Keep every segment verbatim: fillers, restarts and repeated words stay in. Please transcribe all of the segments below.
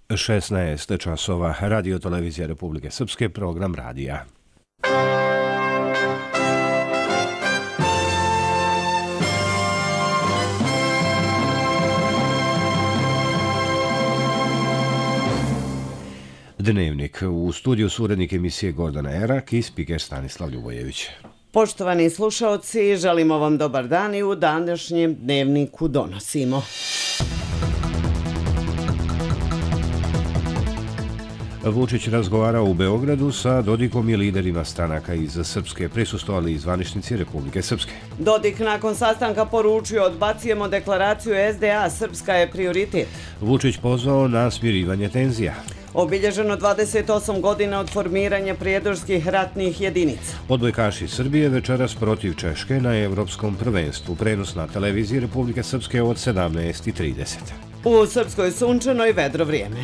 šesnaest časova, Radio televizija Republike Srpske, program radija. Dnevnik. U studiju su urednik emisije Gordana Erak i spiker Stanislav Ljubojević. Poštovani slušaoci, želimo vam dobar dan i u današnjem dnevniku donosimo. Vučić razgovarao u Beogradu sa Dodikom i liderima stranaka iz Srpske. Prisustvovali i zvaničnici Republike Srpske. Dodik nakon sastanka poručio: odbacujemo deklaraciju S D A, Srpska je prioritet. Vučić pozvao na smirivanje tenzija. Obilježeno dvadeset osam godina od formiranja prijedorskih ratnih jedinica. Odbojkaši Srbije večeras protiv Češke na Evropskom prvenstvu. Prenos na televiziji Republike Srpske od sedamnaest i trideset. U Srpskoj sunčano i vedro vrijeme.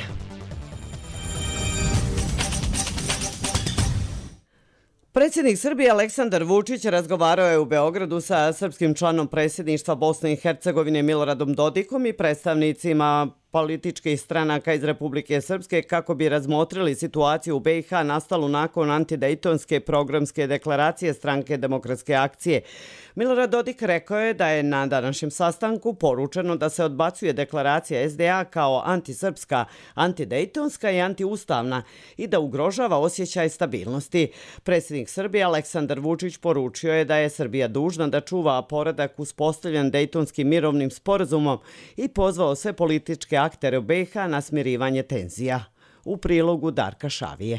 Predsjednik Srbije Aleksandar Vučić razgovarao je u Beogradu sa srpskim članom predsjedništva Bosne i Hercegovine Miloradom Dodikom i predstavnicima političkih stranaka iz Republike Srpske kako bi razmotrili situaciju u B i H nastalu nakon antidejtonske programske deklaracije Stranke demokratske akcije. Milorad Dodik rekao je da je na današnjem sastanku poručeno da se odbacuje deklaracija S D A kao antisrpska, antidejtonska i antiustavna i da ugrožava osjećaj stabilnosti. Predsjednik Srbije Aleksandar Vučić poručio je da je Srbija dužna da čuva poredak uspostavljen dejtonskim mirovnim sporazumom i pozvao sve političke aktere u B i H na smirivanje tenzija. U prilogu Darka Šavije.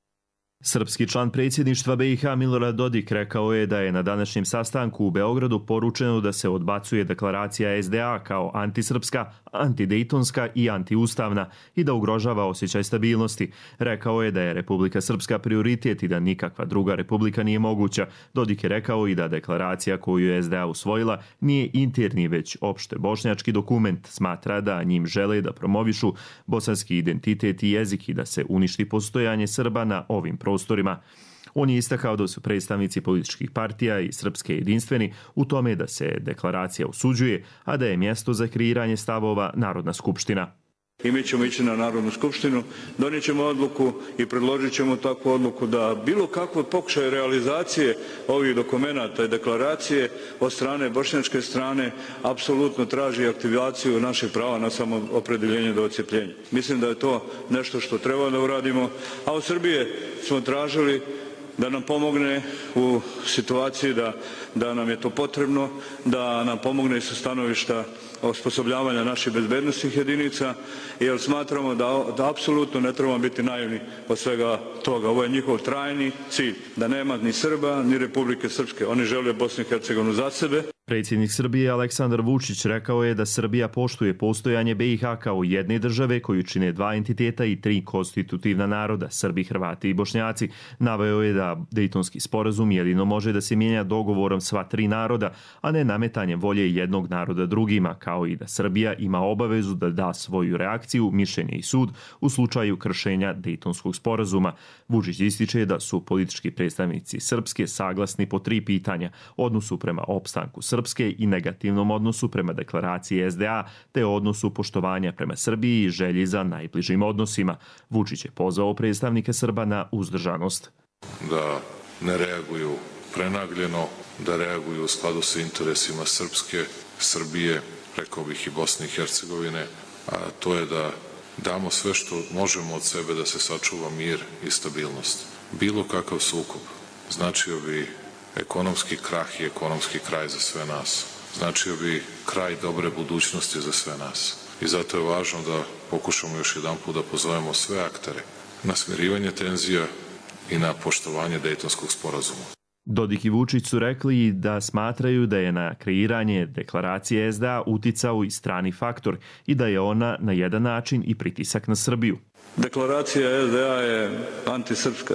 Srpski član predsjedništva B i H Milorad Dodik rekao je da je na današnjem sastanku u Beogradu poručeno da se odbacuje deklaracija S D A kao antisrpska, antidejtonska i antiustavna i da ugrožava osjećaj stabilnosti. Rekao je da je Republika Srpska prioritet i da nikakva druga republika nije moguća. Dodik je rekao i da deklaracija koju je S D A usvojila nije interni već opšte bošnjački dokument. Smatra da njim žele da promovišu bosanski identitet i jezik i da se uništi postojanje Srba na ovim prostorima. prostorima. On je istakao da su predstavnici političkih partija i Srpske jedinstveni u tome da se deklaracija osuđuje, a da je mjesto za kreiranje stavova Narodna skupština. I mi ćemo ići na Narodnu skupštinu, donijet ćemo odluku i predložit ćemo takvu odluku da bilo kakvo pokušaj realizacije ovih dokumenata i deklaracije od strane bošnjačke strane apsolutno traži aktivaciju naših prava na samoopredeljenje do odcjepljenja. Mislim da je to nešto što treba da uradimo, a od Srbije smo tražili da nam pomogne u situaciji da, da nam je to potrebno, da nam pomogne i sa stanovišta osposobljavanja naših bezbednosnih jedinica, jer smatramo da, da apsolutno ne trebamo biti naivni od svega toga. Ovo je njihov trajni cilj, da nema ni Srba, ni Republike Srpske. Oni žele Bosnu i Hercegovinu za sebe. Predsjednik Srbije Aleksandar Vučić rekao je da Srbija poštuje postojanje B i H kao jedne države koju čine dva entiteta i tri konstitutivna naroda, Srbi, Hrvati i Bošnjaci. Naveo je da Dejtonski sporazum jedino može da se mijenja dogovorom sva tri naroda, a ne nametanjem volje jednog naroda drugima, kao i da Srbija ima obavezu da da svoju reakciju, mišljenje i sud u slučaju kršenja Dejtonskog sporazuma. Vučić ističe da su politički predstavnici Srpske saglasni po tri pitanja: odnosu prema opstanku Srpske i negativnom odnosu prema deklaraciji S D A, te odnosu poštovanja prema Srbiji i želji za najbližim odnosima. Vučić je pozvao predstavnike Srba na uzdržanost. Da ne reaguju prenagljeno, da reaguju u skladu sa interesima Srpske, Srbije, rekao bih i Bosne i Hercegovine, a to je da damo sve što možemo od sebe da se sačuva mir i stabilnost. Bilo kakav sukob značio bi ekonomski krah i ekonomski kraj za sve nas. Značio bi kraj dobre budućnosti za sve nas. I zato je važno da pokušamo još jedan put da pozovemo sve aktere na smirivanje tenzija i na poštovanje Dejtonskog sporazuma. Dodik i Vučić su rekli da smatraju da je na kreiranje deklaracije S D A uticao i strani faktor i da je ona na jedan način i pritisak na Srbiju. Deklaracija S D A je antisrpska,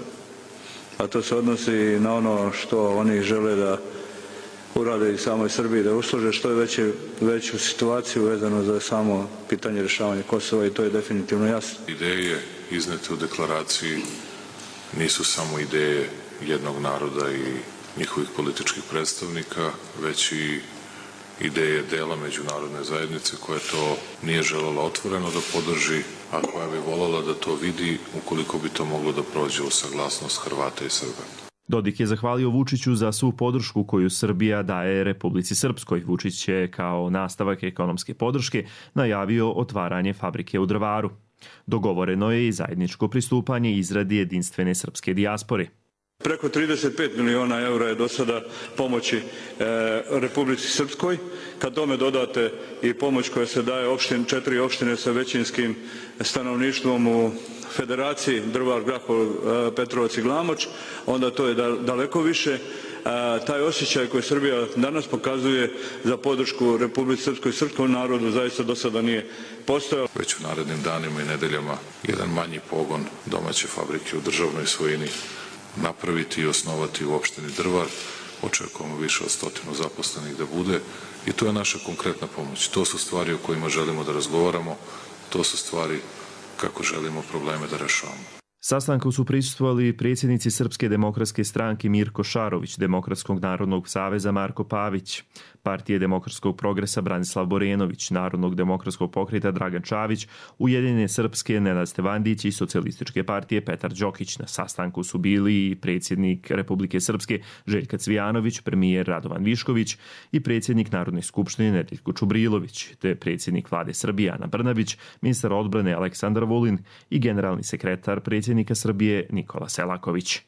a to se odnosi na ono što oni žele da urade i samoj Srbiji, da uslože što je veće, veću situaciju vezano za samo pitanje rješavanja Kosova i to je definitivno jasno. Ideje iznete u deklaraciji nisu samo ideje jednog naroda i njihovih političkih predstavnika, već i ideje dela međunarodne zajednice koja to nije želela otvoreno da podrži, a koja bi voljela da to vidi ukoliko bi to moglo da prođe u saglasnost Hrvata i Srba. Dodik je zahvalio Vučiću za svu podršku koju Srbija daje Republici Srpskoj. Vučić je kao nastavak ekonomske podrške najavio otvaranje fabrike u Drvaru. Dogovoreno je i zajedničko pristupanje izradi jedinstvene srpske dijaspore. Preko trideset pet miliona eura je do sada pomoći e, Republici Srpskoj. Kad tome dodate i pomoć koja se daje opštin, četiri opštine sa većinskim stanovništvom u Federaciji, Drvar, Grahov, Petrovac i Glamoč, onda to je daleko više. A, taj osjećaj koji Srbija danas pokazuje za podršku Republici Srpskoj i srpskom narodu zaista do sada nije postojao. Već u narednim danima i nedeljama jedan manji pogon domaće fabrike u državnoj svojini napraviti i osnovati u opštini Drvar. Očekujemo više od stotinu zaposlenih da bude i to je naša konkretna pomoć. To su stvari o kojima želimo da razgovaramo, to su stvari kako želimo probleme da rešavamo. Sastanku su prisustvovali predsjednici Srpske demokratske stranke Mirko Šarović, Demokratskog narodnog saveza Marko Pavić, Partije demokratskog progresa Branislav Borenović, Narodnog demokratskog pokreta Dragan Čavić, Ujedinjene srpske Nenad Stevandić i Socijalističke partije Petar Đokić. Na sastanku su bili i predsjednik Republike Srpske Željka Cvijanović, premijer Radovan Višković i predsjednik Narodne skupštine Nedeljko Čubrilović, te predsjednik vlade Srbije Ana Brnabić, ministar odbrane Aleksandar Vulin i generalni sekretar predsjednika Srbije Nikola Selaković.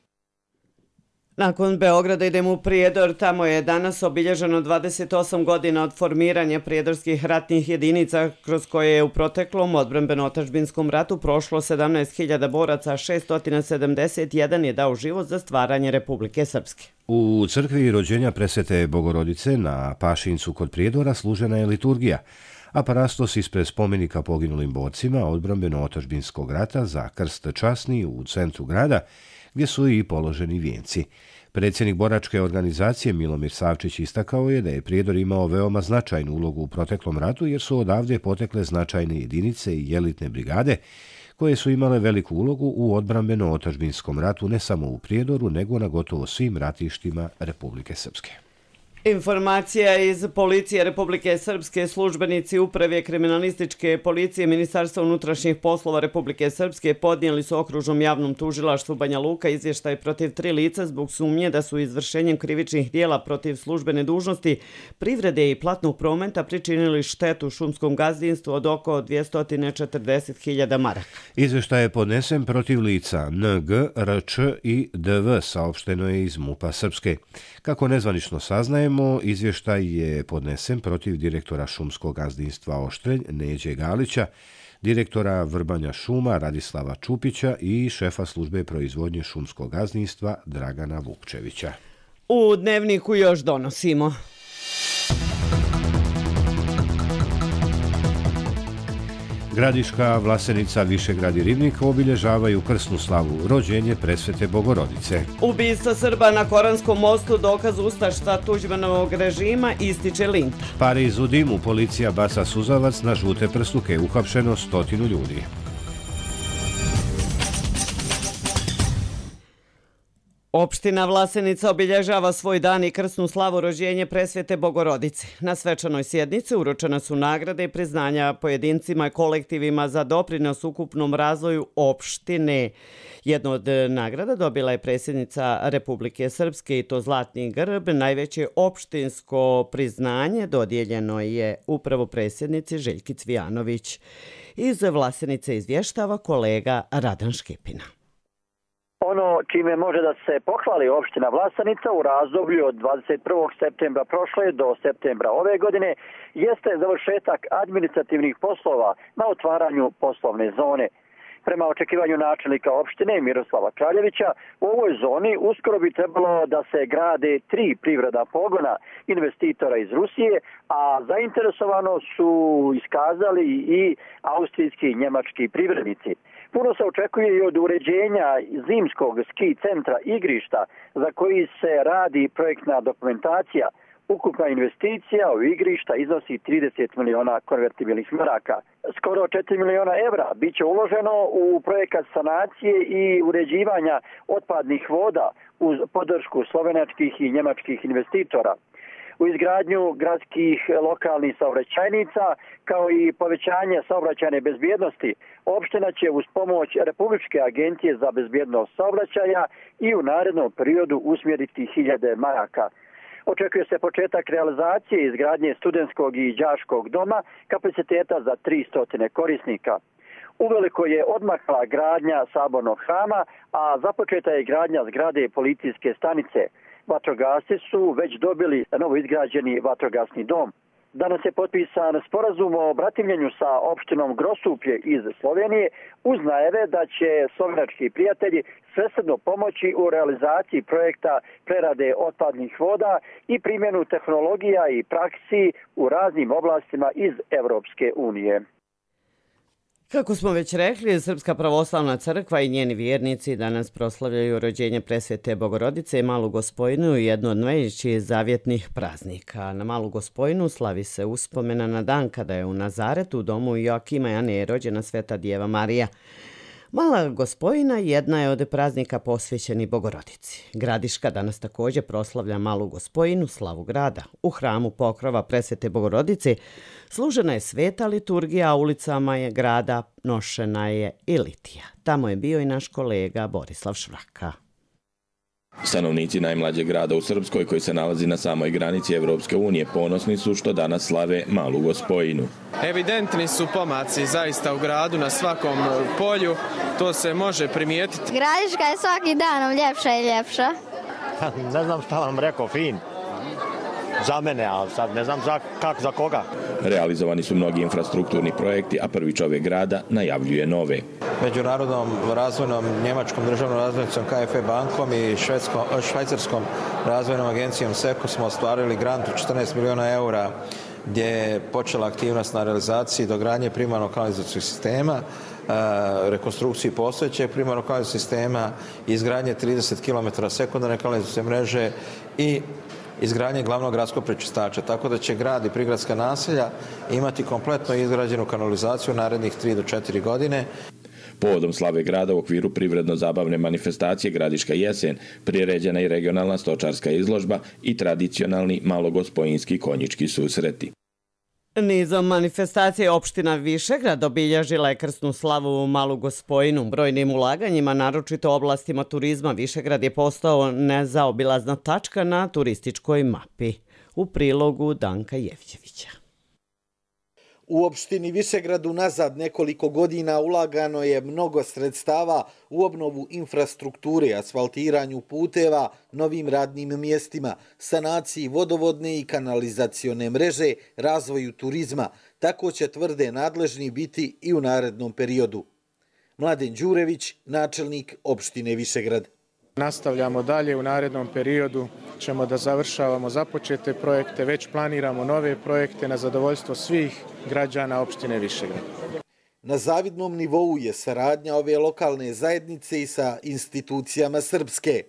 Nakon Beograda idemo u Prijedor, tamo je danas obilježeno dvadeset osam godina od formiranja prijedorskih ratnih jedinica kroz koje je u proteklom odbrambeno-otadžbinskom ratu prošlo sedamnaest hiljada boraca, a šessto sedamdeset jedan je dao život za stvaranje Republike Srpske. U crkvi rođenja Presvete Bogorodice na Pašincu kod Prijedora služena je liturgija, a parastos ispred spomenika poginulim borcima odbrambeno-otadžbinskog rata za krst časni u centru grada, gdje su i položeni vijenci. Predsjednik boračke organizacije Milomir Savčić istakao je da je Prijedor imao veoma značajnu ulogu u proteklom ratu jer su odavde potekle značajne jedinice i elitne brigade koje su imale veliku ulogu u odbrambeno-otadžbinskom ratu ne samo u Prijedoru nego na gotovo svim ratištima Republike Srpske. Informacija iz Policije Republike Srpske, službenici Uprave kriminalističke policije Ministarstva unutrašnjih poslova Republike Srpske podnijeli su okružnom javnom tužilaštvu Banja Luka izvještaj protiv tri lica zbog sumnje da su izvršenjem krivičnih dijela protiv službene dužnosti, privrede i platnog prometa pričinili štetu šumskom gazdinstvu od oko dvjesto četrdeset hiljada maraka. Izvještaj je podnesen protiv lica N G, R Č i D V, saopšteno je iz MUP-a Srpske. Kako nezvanično saznajemo, izvještaj je podnesen protiv direktora šumskog gazdinstva Oštrelj Neđe Galića, direktora Vrbanja šuma Radislava Čupića i šefa službe proizvodnje šumskog gazdinstva Dragana Vukčevića. U Dnevniku još donosimo. Gradiška, Vlasenica, Višegrad i Ribnik obilježavaju krsnu slavu rođenje Presvete Bogorodice. Ubistvo Srba na Koranskom mostu dokaz ustaštva Tuđmanovog režima, ističe Linta. Pariz u dimu, policija baca suzavac na žute prstuke, uhapšeno stotinu ljudi. Opština Vlasenica obilježava svoj dan i krsnu slavu rođenje Presvete Bogorodice. Na svečanoj sjednici uručena su nagrade i priznanja pojedincima i kolektivima za doprinos ukupnom razvoju opštine. Jedno od nagrada dobila je predsjednica Republike Srpske i to Zlatni grb. Najveće opštinsko priznanje dodijeljeno je upravo predsjednici Željki Cvijanović. Iz Vlasenice izvještava kolega Radan Škipina. Ono čime može da se pohvali opština Vlasenica u razdoblju od dvadeset prvog septembra prošle do septembra ove godine jeste završetak administrativnih poslova na otvaranju poslovne zone. Prema očekivanju načelnika opštine Miroslava Kraljevića, u ovoj zoni uskoro bi trebalo da se grade tri privredna pogona investitora iz Rusije, a zainteresovano su iskazali i austrijski i njemački privrednici. Puno se očekuje i od uređenja zimskog ski centra igrišta za koji se radi projektna dokumentacija. Ukupna investicija u igrišta iznosi trideset miliona konvertibilnih maraka. Skoro četiri miliona evra bit će uloženo u projekat sanacije i uređivanja otpadnih voda uz podršku slovenačkih i njemačkih investitora. u izgradnju gradskih lokalnih saobraćajnica, kao i povećanje saobraćajne bezbjednosti. Opština će uz pomoć Republičke agencije za bezbjednost saobraćaja i u narednom periodu usmjeriti hiljade maraka. Očekuje se početak realizacije izgradnje studentskog i đačkog doma kapaciteta za tristo korisnika. Uveliko je odmakla gradnja sabornog hrama, a započeta je gradnja zgrade policijske stanice. Vatrogasci su već dobili novoizgrađeni vatrogasni dom. Danas je potpisan sporazum o bratimljenju sa opštinom Grosuplje iz Slovenije uz najave da će slovenački prijatelji svesrdno pomoći u realizaciji projekta prerade otpadnih voda i primjenu tehnologija i praksi u raznim oblastima iz Evropske unije. Kako smo već rekli, Srpska pravoslavna crkva i njeni vjernici danas proslavljaju rođenje Presvete Bogorodice i Malu Gospojinu, jednu od najvećih zavjetnih praznika. Na Malu Gospojinu slavi se uspomena na dan kada je u Nazaretu u domu Joakima i Ane rođena Sveta Djeva Marija. Mala Gospojina jedna je od praznika posvećeni Bogorodici. Gradiška danas također proslavlja Malu Gospojinu, slavu grada. U hramu Pokrova Presvete Bogorodice služena je sveta liturgija, a ulicama je grada nošena je i litija. Tamo je bio i naš kolega Borislav Švraka. Stanovnici najmlađeg grada u Srpskoj, koji se nalazi na samoj granici Evropske unije, ponosni su što danas slave Malu Gospojinu. Evidentni su pomaci zaista u gradu na svakom polju, to se može primijetiti. Gradiška je svaki danom ljepša i ljepša. Ne znam šta vam rekao, fin. Za mene, a sad ne znam za, kak za koga. Realizovani su mnogi infrastrukturni projekti, a prvi čovjek grada najavljuje nove. Međunarodnom razvojnom njemačkom državnom razvojnicom K F E bankom i švedskom, švajcarskom razvojnom agencijom SECO smo ostvarili grant od četrnaest miliona eura gdje je počela aktivnost na realizaciji dogradnje primarnog kanalizacijskog sistema, rekonstrukciji postojećeg primarnog kanalizacijskog sistema, izgradnje trideset kilometara sekundarne kanalizacijske mreže i izgradnje glavnog gradskog prečistača, tako da će grad i prigradska naselja imati kompletno izgrađenu kanalizaciju narednih tri do četiri godine. Povodom slave grada u okviru privredno-zabavne manifestacije Gradiška jesen priređena i regionalna stočarska izložba i tradicionalni malogospojinski konjički susreti. Nizom manifestacije opština Višegrad obilježila je krsnu slavu u Malu Gospojinu. Brojnim ulaganjima, naročito oblastima turizma, Višegrad je postao nezaobilazna tačka na turističkoj mapi. U prilogu Danka Jevđevića. U opštini Višegrad unazad nekoliko godina ulagano je mnogo sredstava u obnovu infrastrukture, asfaltiranju puteva, novim radnim mjestima, sanaciji vodovodne i kanalizacione mreže, razvoju turizma. Tako će, tvrde nadležni, biti i u narednom periodu. Mladen Đurević, načelnik opštine Višegrad. Nastavljamo dalje, u narednom periodu ćemo da završavamo započete projekte, već planiramo nove projekte na zadovoljstvo svih građana opštine Višegrad. Na zavidnom nivou je saradnja ove lokalne zajednice i sa institucijama srpske.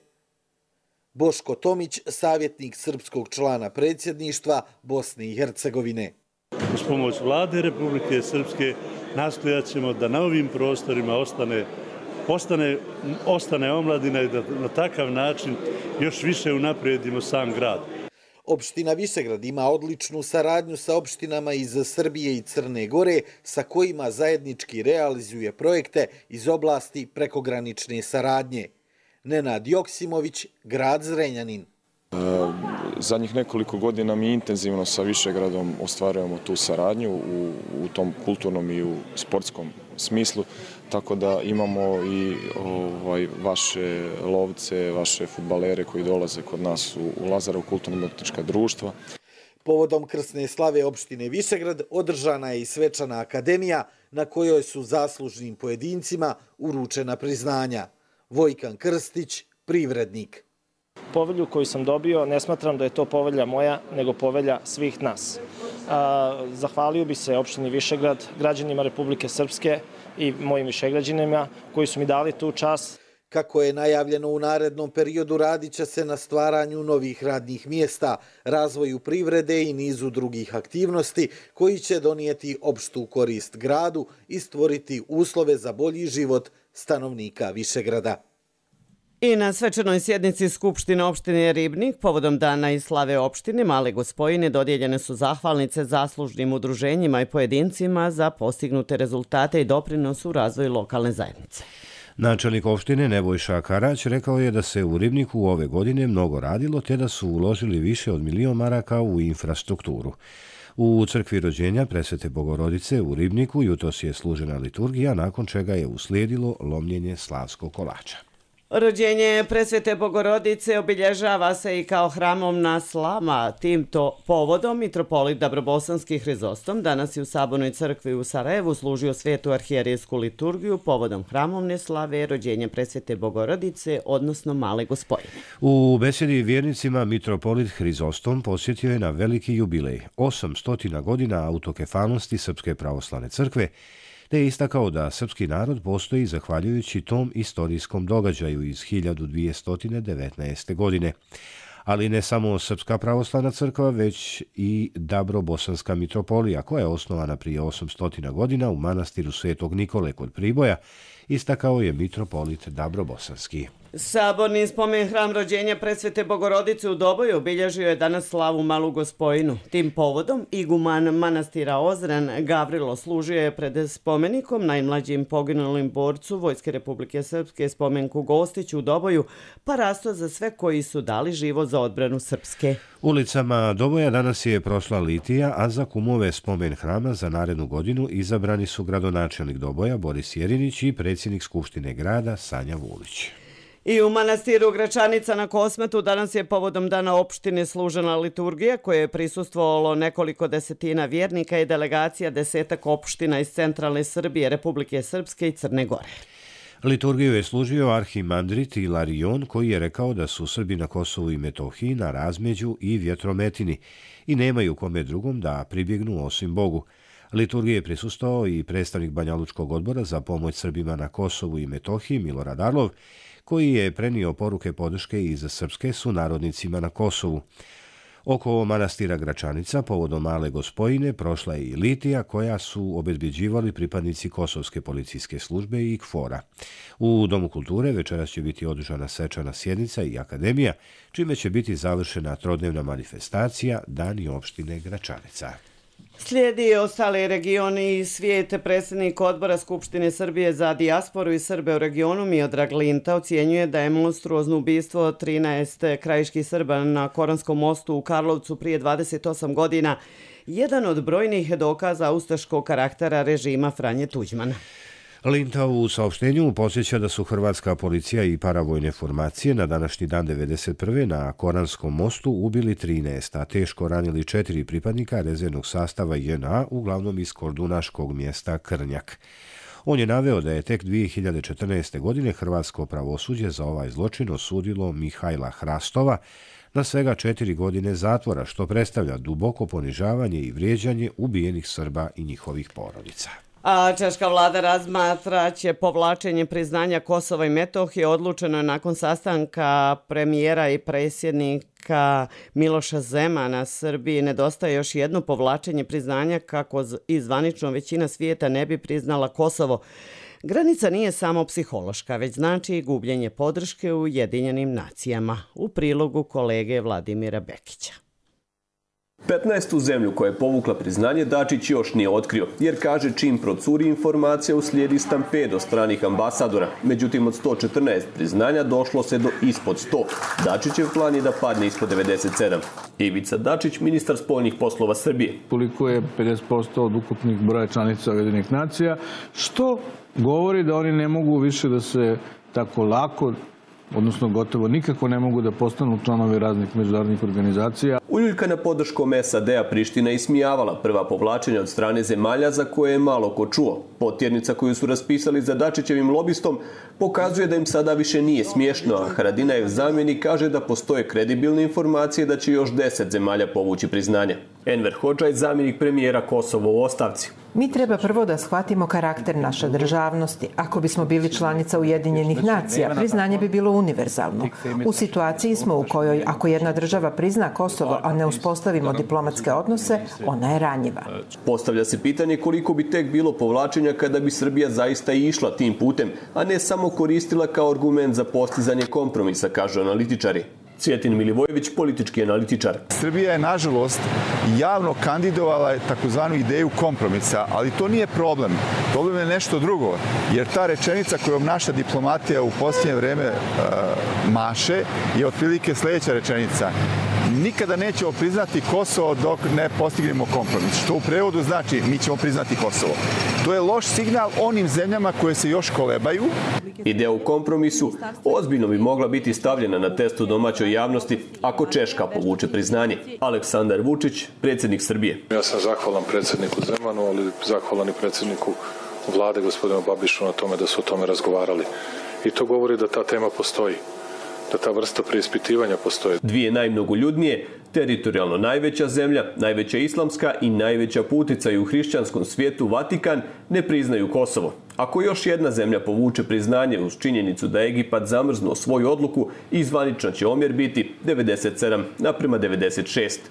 Boško Tomić, savjetnik srpskog člana predsjedništva Bosne i Hercegovine. Uz pomoć vlade Republike Srpske nastojat ćemo da na ovim prostorima ostane Ostane, ostane omladina i da na takav način još više unaprijedimo sam grad. Opština Višegrad ima odličnu saradnju sa opštinama iz Srbije i Crne Gore, sa kojima zajednički realizuje projekte iz oblasti prekogranične saradnje. Nenad Joksimović, grad Zrenjanin. Zadnjih nekoliko godina mi intenzivno sa Višegradom ostvarujemo tu saradnju u, u tom kulturnom i u sportskom smislu, tako da imamo i ovaj, vaše lovce, vaše fudbalere koji dolaze kod nas u, u Lazarov kulturno-umetnička društva. Povodom krsne slave opštine Višegrad održana je i svečana akademija na kojoj su zaslužnim pojedincima uručena priznanja. Vojkan Krstić, privrednik. Povelju koju sam dobio, ne smatram da je to povelja moja, nego povelja svih nas. Zahvalio bi se opštini Višegrad, građanima Republike Srpske i mojim višegrađanima koji su mi dali tu čast. Kako je najavljeno, u narednom periodu radit će se na stvaranju novih radnih mjesta, razvoju privrede i nizu drugih aktivnosti koji će donijeti opštu korist gradu i stvoriti uslove za bolji život stanovnika Višegrada. I na svečanoj sjednici Skupštine opštine Ribnik povodom dana i slave opštine Male Gospojine dodijeljene su zahvalnice zaslužnim udruženjima i pojedincima za postignute rezultate i doprinos u razvoju lokalne zajednice. Načelnik opštine Nebojša Karać rekao je da se u Ribniku ove godine mnogo radilo te da su uložili više od milion maraka u infrastrukturu. U crkvi rođenja Presvete Bogorodice u Ribniku jutros je služena liturgija, nakon čega je uslijedilo lomljenje slavskog kolača. Rođenje Presvete Bogorodice obilježava se i kao hramovna slava. Timto povodom mitropolit Dabrobosanski Hrizostom danas je u Sabornoj crkvi u Sarajevu služio svetu arhijerijsku liturgiju povodom hramovne slave rođenja Presvete Bogorodice, odnosno Male Gospojine. U besedi vjernicima mitropolit Hrizostom posjetio je na veliki jubilej, osamsto godina autokefalnosti Srpske pravoslavne crkve, te je istakao da srpski narod postoji zahvaljujući tom istorijskom događaju iz hiljadu dvjesto devetnaeste. godine. Ali ne samo Srpska pravoslavna crkva, već i Dabrobosanska mitropolija, koja je osnovana prije osamsto godina u manastiru Svetog Nikole kod Priboja, istakao je mitropolit Dabrobosanski. Saborni spomen hram rođenja Presvete Bogorodice u Doboju obilježio je danas slavu Malu Gospojinu. Tim povodom iguman manastira Ozren Gavrilo služio je pred spomenikom najmlađim poginulim borcu Vojske Republike Srpske spomenku Gostiću u Doboju, pa rasto za sve koji su dali život za odbranu Srpske. Ulicama Doboja danas je prošla litija, a za kumove spomen hrama za narednu godinu izabrani su gradonačelnik Doboja Boris Jerinić i predsjednik Skupštine grada Sanja Vulić. I u manastiru Gračanica na Kosmetu danas je povodom dana opštine služena liturgija koje je prisustvovalo nekoliko desetina vjernika i delegacija desetak opština iz centralne Srbije, Republike Srpske i Crne Gore. Liturgiju je služio arhimandrit Ilarion, koji je rekao da su Srbi na Kosovu i Metohiji na razmeđu i vjetrometini i nemaju kome drugom da pribjegnu osim Bogu. Liturgiji je prisustvovao i predstavnik Banjalučkog odbora za pomoć Srbima na Kosovu i Metohiji Milorad Arlov, koji je prenio poruke podrške iz Srpske sunarodnicima na Kosovu. Oko manastira Gračanica povodom Male Gospojine prošla je i litija koja su obezbjeđivali pripadnici Kosovske policijske službe i KFOR-a. U Domu kulture večeras će biti održana svečana sjednica i akademija, čime će biti završena trodnevna manifestacija Dani opštine Gračanica. Slijedi ostali regioni i svijet. Predsjednik odbora Skupštine Srbije za dijasporu i Srbe u regionu Miodrag Linta ocjenjuje da je monstruozno ubistvo trinaest krajiških Srba na Koranskom mostu u Karlovcu prije dvadeset osam godina jedan od brojnih dokaza ustaškog karaktera režima Franje Tuđmana. Linta u saopštenju posjeća da su hrvatska policija i paravojne formacije na današnji dan devedeset prve na Koranskom mostu ubili trinaest, a teško ranili četiri pripadnika rezervnog sastava J N A, uglavnom iz kordunaškog mjesta Krnjak. On je naveo da je tek dvije hiljade četrnaeste. godine hrvatsko pravosuđe za ovaj zločin osudilo Mihajla Hrastova na svega četiri godine zatvora, što predstavlja duboko ponižavanje i vrijeđanje ubijenih Srba i njihovih porodica. A češka vlada razmatraće povlačenje priznanja Kosova i Metohije. Odlučeno je nakon sastanka premijera i predsjednika Miloša Zemana. Srbiji nedostaje još jedno povlačenje priznanja kako i zvanično većina svijeta ne bi priznala Kosovo. Granica nije samo psihološka, već znači i gubljenje podrške u Ujedinjenim nacijama. U prilogu kolege Vladimira Bekića. petnaestu zemlju koja je povukla priznanje Dačić još nije otkrio, jer kaže čim procuri informacija uslijedi stampedo stranih ambasadora. Međutim, od sto četrnaest priznanja došlo se do ispod sto. Dačićev plan je da padne ispod devedeset sedam. Ivica Dačić, ministar spoljnih poslova Srbije. Koliko je pedeset posto od ukupnih broja članica Ujedinjenih nacija, što govori da oni ne mogu više da se tako lako, odnosno gotovo nikako ne mogu da postanu članovi raznih međunarodnih organizacija. Uljuljkana podrškom S A D-a Priština ismijavala prva povlačenja od strane zemalja za koje je malo ko čuo. Potjernica koju su raspisali za Dačićevim lobistom pokazuje da im sada više nije smiješno, a Haradinajev zamjenik kaže da postoje kredibilne informacije da će još deset zemalja povući priznanje. Enver Hodžaj, zamjenik premijera Kosovo u ostavci. Mi treba prvo da shvatimo karakter naše državnosti. Ako bismo bili članica Ujedinjenih nacija, priznanje bi bilo univerzalno. U situaciji smo u kojoj, ako jedna država prizna Kosovo, a ne uspostavimo diplomatske odnose, ona je ranjiva. Postavlja se pitanje koliko bi tek bilo povlačenja kada bi Srbija zaista išla tim putem, a ne samo koristila kao argument za postizanje kompromisa, kažu analitičari. Cvjetin Milivojević, politički analitičar. Srbija je, nažalost, javno kandidovala takozvanu ideju kompromisa, ali to nije problem. Problem je nešto drugo, jer ta rečenica kojom naša diplomatija u posljednje vreme uh, maše je otprilike sljedeća rečenica. Nikada nećemo priznati Kosovo dok ne postignemo kompromis. Što u prevodu znači mi ćemo priznati Kosovo. To je loš signal onim zemljama koje se još kolebaju. Ideja u kompromisu ozbiljno bi mogla biti stavljena na testu domaćoj javnosti ako Češka povuče priznanje. Aleksandar Vučić, predsjednik Srbije. Ja sam zahvalan predsjedniku Zemanu, ali zahvalan i predsjedniku vlade, gospodinu Babišu, na tome da su o tome razgovarali. I to govori da ta tema postoji, da ta vrsta preispitivanja postoji. Dvije najmnogoljudnije, teritorijalno najveća zemlja, najveća islamska i najveća putica u hrišćanskom svijetu, Vatikan, ne priznaju Kosovo. Ako još jedna zemlja povuče priznanje uz činjenicu da je Egipat zamrznuo svoju odluku, zvanično će omjer biti devedeset sedam naprema devedeset šest.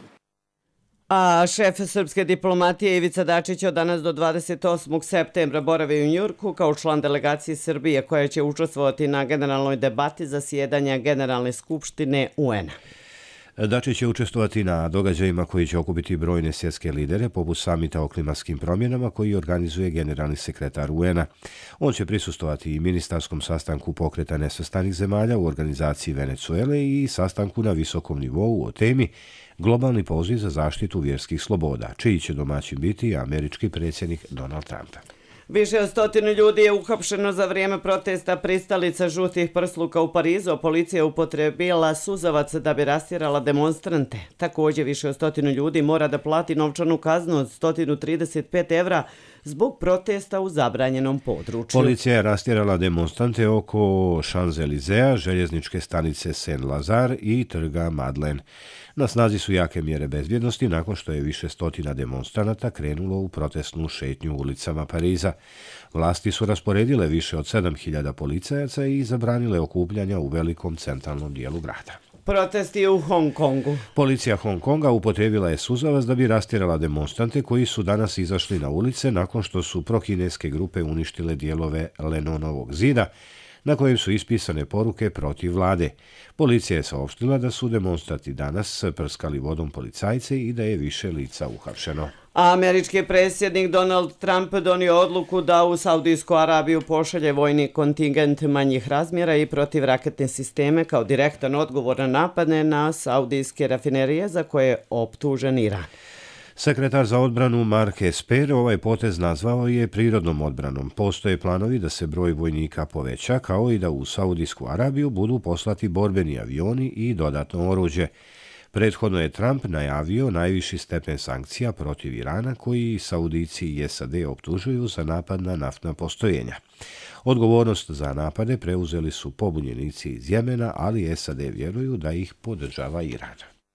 A šef srpske diplomatije Ivica Dačić od danas do dvadeset osmog septembra boravi u Njujorku kao član delegacije Srbije koja će učestvovati na generalnoj debati zasjedanja Generalne skupštine U N A. Dačić će učestvovati na događajima koji će okupiti brojne svjetske lidere, poput samita o klimatskim promjenama koji organizuje generalni sekretar U N A. On će prisustovati i ministarskom sastanku pokreta nesvrstanih zemalja u organizaciji Venezuele i sastanku na visokom nivou o temi globalni poziv za zaštitu vjerskih sloboda, čiji će domaćin biti američki predsjednik Donald Trump. Više od stotinu ljudi je uhapšeno za vrijeme protesta pristalica žutih prsluka u Parizu, a policija upotrebila suzavac da bi rastjerala demonstrante. Također više od stotinu ljudi mora da plati novčanu kaznu od sto trideset pet evra zbog protesta u zabranjenom području. Policija je rastjerala demonstrante oko Champs-Élysées, željezničke stanice Saint-Lazare i trga Madeleine. Na snazi su jake mjere bezbjednosti nakon što je više stotina demonstranata krenulo u protestnu šetnju ulicama Pariza. Vlasti su rasporedile više od sedam hiljada policajaca i zabranile okupljanja u velikom centralnom dijelu grada. Protesti u Hong Kongu. Policija Hong Konga upotrijebila je suzavac da bi rastjerala demonstrante koji su danas izašli na ulice nakon što su prokineske grupe uništile dijelove Lenonovog zida, na kojem su ispisane poruke protiv vlade. Policija je saopštila da su demonstranti danas prskali vodom policajce i da je više lica uhapšeno. Američki predsjednik Donald Trump donio odluku da u Saudijsku Arabiju pošalje vojni kontingent manjih razmjera i protivraketne sisteme kao direktan odgovor na napade na saudijske rafinerije za koje je optužen Iran. Sekretar za odbranu Mark Esper ovaj potez nazvao je prirodnom odbranom. Postoje planovi da se broj vojnika poveća, kao i da u Saudijsku Arabiju budu poslati borbeni avioni i dodatno oruđe. Prethodno je Trump najavio najviši stepen sankcija protiv Irana, koji Saudici i S A D optužuju za napad na naftna postrojenja. Odgovornost za napade preuzeli su pobunjenici iz Jemena, ali S A D vjeruju da ih podržava Iran.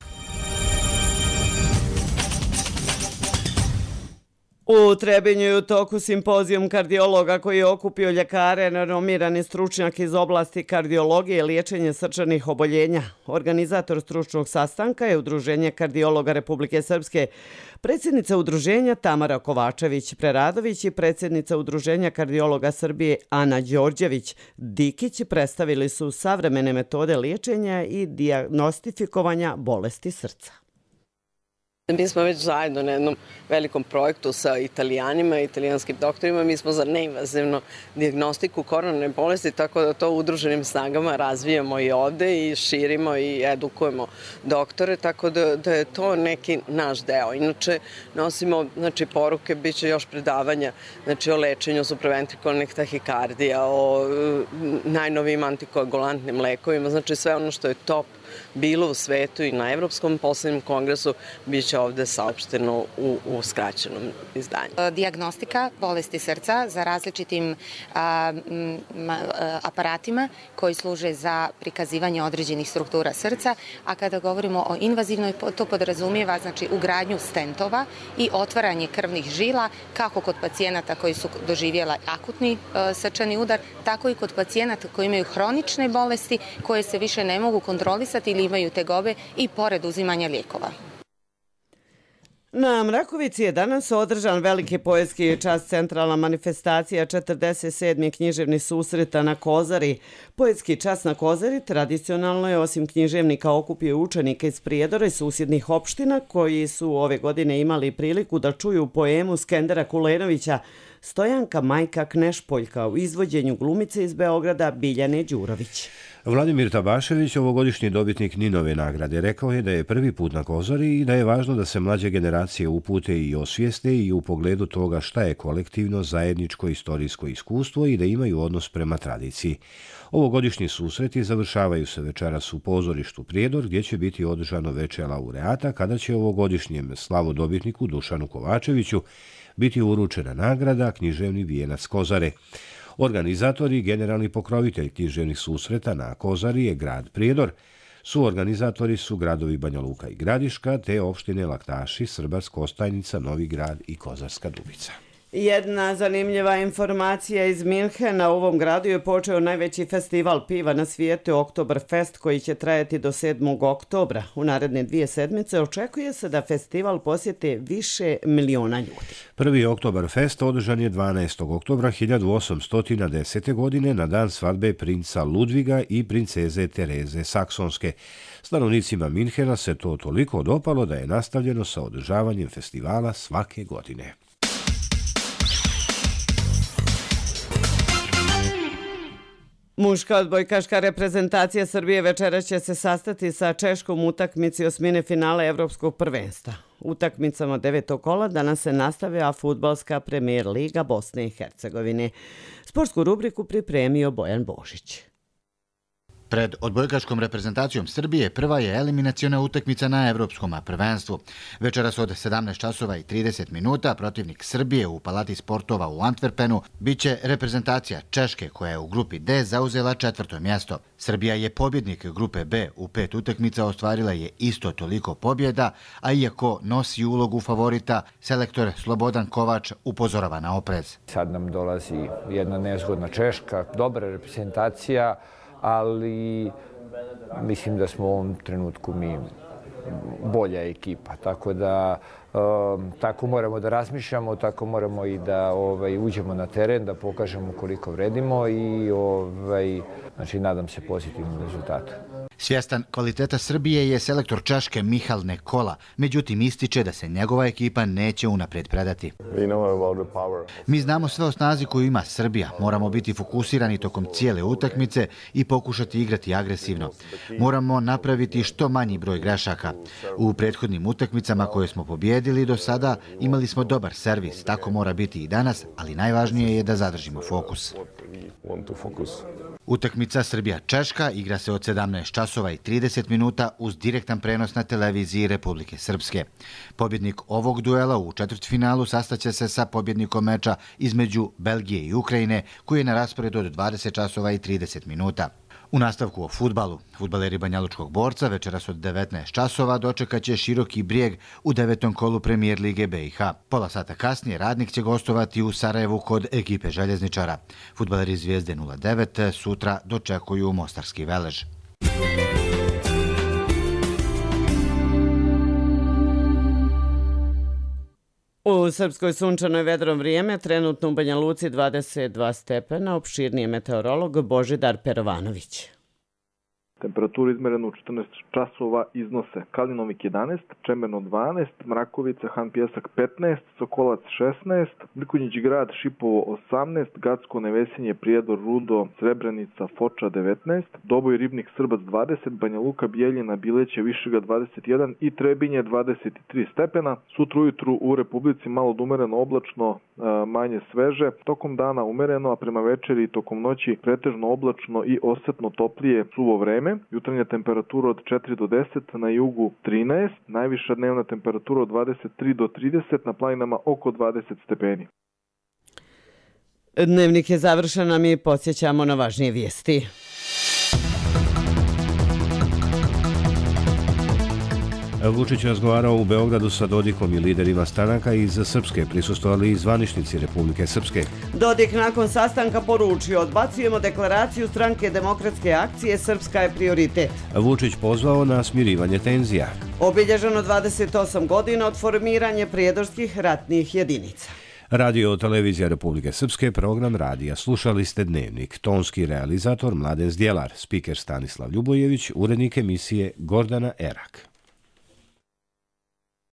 U Trebinju je u toku simpozijum kardiologa koji je okupio ljekare, renomirani stručnjak iz oblasti kardiologije i liječenja srčanih oboljenja. Organizator stručnog sastanka je Udruženje kardiologa Republike Srpske, predsjednica udruženja Tamara Kovačević-Preradović i predsjednica Udruženja kardiologa Srbije Ana Đorđević-Dikić predstavili su savremene metode liječenja i dijagnostifikovanja bolesti srca. Mi smo već zajedno na jednom velikom projektu sa Italijanima, italijanskim doktorima. Mi smo za neinvazivnu dijagnostiku koronarne bolesti, tako da to udruženim snagama razvijamo i ovde i širimo i edukujemo doktore, tako da, da je to neki naš deo. Inače, nosimo znači, poruke, bit će još predavanja znači, o lečenju supraventrikulnih tahikardija, o najnovijim antikoagulantnim lekovima, znači sve ono što je top bilo u svetu i na Evropskom poslednjem kongresu bit će ovde saopšteno u, u skraćenom izdanju. Dijagnostika bolesti srca za različitim a, m, a, aparatima koji služe za prikazivanje određenih struktura srca, a kada govorimo o invazivnoj, to podrazumijeva znači ugradnju stentova i otvaranje krvnih žila kako kod pacijenata koji su doživjela akutni a, srčani udar, tako i kod pacijenata koji imaju hronične bolesti koje se više ne mogu kontrolisati ili imaju tegobe i pored uzimanja lijekova. Na Mrakovici je danas održan veliki poetski čas centralna manifestacija četrdeset sedmi književni susreta na Kozari. Poetski čas na Kozari tradicionalno je osim književnika okupio učenike iz Prijedora i susjednih opština koji su ove godine imali priliku da čuju poemu Skendera Kulenovića Stojanka majka Knešpoljka u izvođenju glumice iz Beograda Biljane Đurović. Vladimir Tabašević, ovogodišnji dobitnik Ninove nagrade, rekao je da je prvi put na Kozari i da je važno da se mlađe generacije upute i osvijeste i u pogledu toga šta je kolektivno, zajedničko, istorijsko iskustvo i da imaju odnos prema tradiciji. Ovogodišnji susreti završavaju se večeras u pozorištu Prijedor, gdje će biti održano veče laureata, kada će ovogodišnjem slavodobitniku Dušanu Kovačeviću biti uručena nagrada književni vijenac Kozare. Organizator i generalni pokrovitelj književnih susreta na Kozari je grad Prijedor. Suorganizatori su gradovi Banja Luka i Gradiška, te opštine Laktaši, Srbac, Kostajnica, Novi Grad i Kozarska Dubica. Jedna zanimljiva informacija iz Minhena. U ovom gradu je počeo najveći festival piva na svijetu, Oktoberfest, koji će trajati do sedmog oktobra. U naredne dvije sedmice očekuje se da festival posjete više miliona ljudi. Prvi Oktoberfest održan je dvanaestog oktobra hiljadu osamsto desete. godine na dan svadbe princa Ludviga i princeze Tereze Saksonske. Stanovnicima Minhena se to toliko dopalo da je nastavljeno sa održavanjem festivala svake godine. Muška odbojkaška reprezentacija Srbije večeras će se sastati sa Češkom u utakmici osmine finala Evropskog prvenstva. Utakmicama devetog kola danas se nastavlja fudbalska premijer liga Bosne i Hercegovine. Sportsku rubriku pripremio Bojan Božić. Pred odbojkaškom reprezentacijom Srbije prva je eliminaciona utakmica na Evropskom prvenstvu. Večeras od sedamnaest časova i trideset minuta protivnik Srbije u Palati sportova u Antwerpenu biće reprezentacija Češke koja je u grupi D zauzela četvrto mjesto. Srbija je pobjednik grupe B, u pet utakmica ostvarila je isto toliko pobjeda, a iako nosi ulogu favorita, selektor Slobodan Kovač upozorava na oprez. Sad nam dolazi jedna nezgodna Češka, dobra reprezentacija, ali mislim da smo u ovom trenutku mi bolja ekipa, tako da um, tako moramo da razmišljamo, tako moramo i da ovaj, uđemo na teren, da pokažemo koliko vredimo i ovaj, znači, nadam se pozitivnim rezultatom. Svjestan kvaliteta Srbije je selektor Češke Mihal Nekola, međutim ističe da se njegova ekipa neće unaprijed predati. Mi znamo sve o snazi koju ima Srbija, moramo biti fokusirani tokom cijele utakmice i pokušati igrati agresivno. Moramo napraviti što manji broj grešaka. U prethodnim utakmicama koje smo pobjedili do sada imali smo dobar servis, tako mora biti i danas, ali najvažnije je da zadržimo fokus. Utakmica Srbija-Češka igra se od sedamnaest časova i trideset minuta uz direktan prenos na televiziji Republike Srpske. Pobjednik ovog duela u četvrtfinalu sastaće se sa pobjednikom meča između Belgije i Ukrajine, koji je na rasporedu od dvadeset časova i trideset minuta. U nastavku o fudbalu, fudbaleri Banjalučkog Borca večeras od devetnaest časova dočekaće Široki Brijeg u devetom kolu Premijer lige B i H. Pola sata kasnije Radnik će gostovati u Sarajevu kod ekipe Željezničara. Fudbaleri Zvijezde nula devet sutra dočekuju Mostarski Velež. U Srpskoj sunčano vedro vrijeme, trenutno u Banja Luci dvadeset dva stepena, opširniji meteorolog Božidar Perovanović. Temperaturu izmerenu u četrnaest časova iznose Kalinovik jedanaest, Čemerno dvanaest, Mrakovica, Han Pjesak petnaest, Sokolac šesnaest, Mrkonjić grad, Šipovo osamnaest, Gacko, Nevesinje, Prijedor, Rudo, Srebrenica, Foča devetnaest, Doboj, Ribnik, Srbac dvadeset, Banja Luka, Bijeljina, Bileće, Višegrad dvadeset jedan i Trebinje dvadeset tri stepena. Sutra ujutru u Republici malo umereno oblačno, manje sveže, tokom dana umereno, a prema večeri i tokom noći pretežno oblačno i osetno toplije suvo vreme. Jutarnja temperatura od četiri do deset, na jugu trinaest, najviša dnevna temperatura od dvadeset tri do trideset, na planinama oko dvadeset stepeni. Dnevnik je završen, a mi podsjećamo na važnije vijesti. Vučić razgovarao u Beogradu sa Dodikom i liderima stranaka iz Srpske, prisustvovali i zvaničnici Republike Srpske. Dodik nakon sastanka poručio: odbacujemo deklaraciju stranke Demokratske akcije, Srpska je prioritet. Vučić pozvao na smirivanje tenzija. Obilježeno dvadeset osam godina od formiranja prijedorskih ratnih jedinica. Radio televizija Republike Srpske, program radija. Slušali ste Dnevnik. Tonski realizator Mladen Zdjelar, spiker Stanislav Ljubojević, urednik emisije Gordana Erak.